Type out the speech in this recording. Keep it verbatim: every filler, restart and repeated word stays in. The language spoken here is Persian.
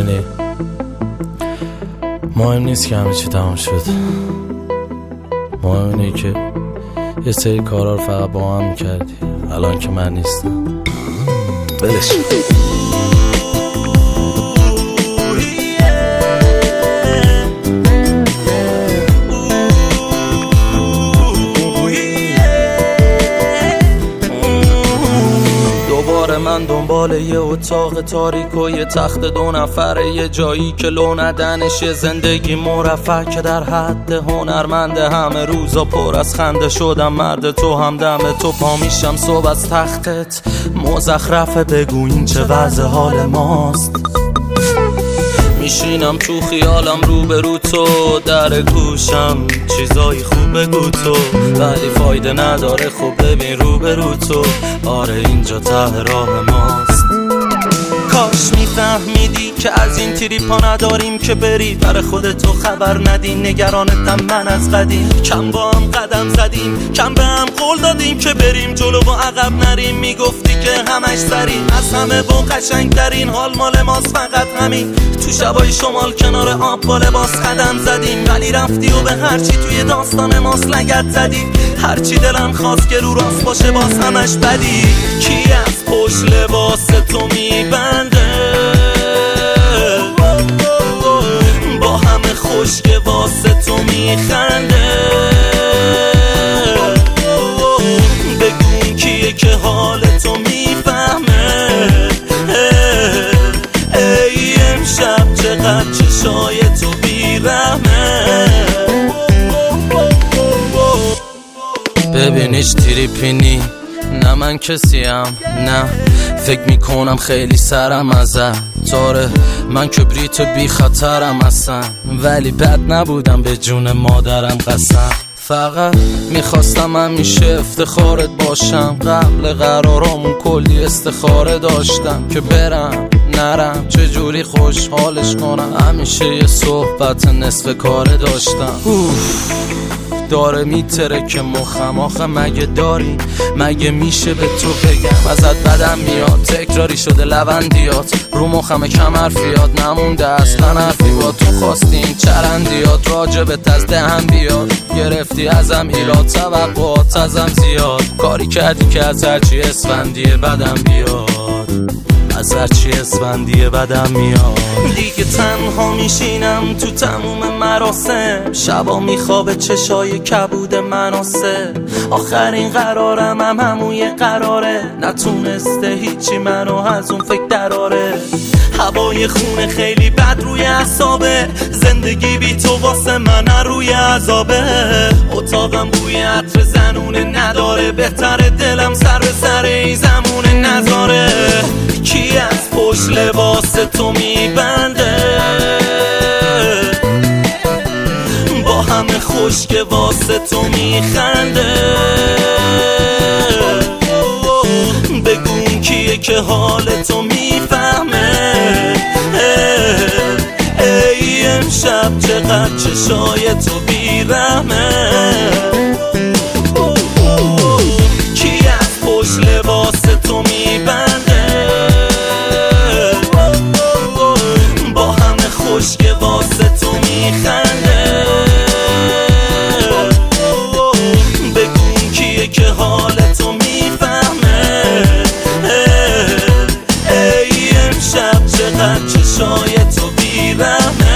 میدونی مهم نیست که همه چی تمام شد، مهم اینه که یه سری کارا رو فقط با هم میکردی. الان که من نیستم بلش من دنبال یه اتاق تاریک و یه تخت دو نفره، یه جایی که لو ندنش، یه زندگی مرفع که در حد هنرمند. همه روزا پر از خنده شدم مرد تو، هم دم تو پا میشم صبح از تختت. مزخرفه بگو این چه وضع حال ماست. میشینم تو خیالم رو به رو تو، در گوشم چیزای خوب بگو تو، ولی فایده نداره. خب ببین رو به رو تو، آره اینجا ته راه ماست. کاش میفهمیدی که از این تریپا نداریم که بری برای خودتو خبر ندی. نگرانتم من از قدیم، کم با هم قدم زدیم، کم به هم قول دادیم که بریم جلو و عقب نریم. میگفتی که همش سریم، از همه با قشنگ ترین حال مال ماست فقط همین. تو شبای شمال کنار آب با لباس قدم زدیم، ولی رفتی و به هرچی توی داستان ماست لگد زدی. هرچی دلم خواست که رو راست باشه باز همش بدی. کی از پشت لباس تو میبنده با همه خوشگه واسه تو میخنده؟ بگون کیه که حال تو میفهمه؟ ای امشب چقدر چشای تو بیرحمه. ببین هیچ تریپینی نه من کسیم، نه فکر میکنم خیلی سرم ازت. تاره من کبریت بی خطرم اصلا، ولی بد نبودم به جون مادرم قسم. فقط میخواستم همیشه افتخارت باشم. قبل قرارامون کلی استخاره داشتم که برم نرم چجوری خوشحالش کنم. همیشه یه صحبت نصف کاره داشتم. اوف داره میتره که مخم آخه مگه داری؟ مگه میشه به تو بگم ازت بدم میاد؟ تکراری شده لبندیات رو مخم کم حرفیات، نمونده اصلا حرفی با تو. خواستی این چرندیات راجبت از دهن بیاد، گرفتی ازم ایراد توقعات ازم زیاد. کاری کردی که از هرچی اسفندیه بدم بیاد، از هرچی اسفندیه بدم میاد. دیگه تنها میشینم تو تموم مراسم، شبا میخوابه چشای کبود مناسه. آخرین قرارم هم همون قراره، نتونسته هیچی منو از اون فکر دراره. هوای خونه خیلی بد روی اعصابه، زندگی بی تو واسه من روی عذابه. اتاقم بوی عطر زنونه نداره، بهتره دلم سر به سر ای زمونه نذاره. کی از پشت لباس تو میبنده با همه خوشگه واسه تو میخنده؟ بگون کیه که حال تو میفهمه؟ ای امشب چقدر چشای تو بیرحمه. کی از پشت لباس تو میبنده با همه خوشگه واسه تو میخنده؟ بگون کیه که حال تو میفهمه؟ ای امشب چقدر چشای تو بیرحمه.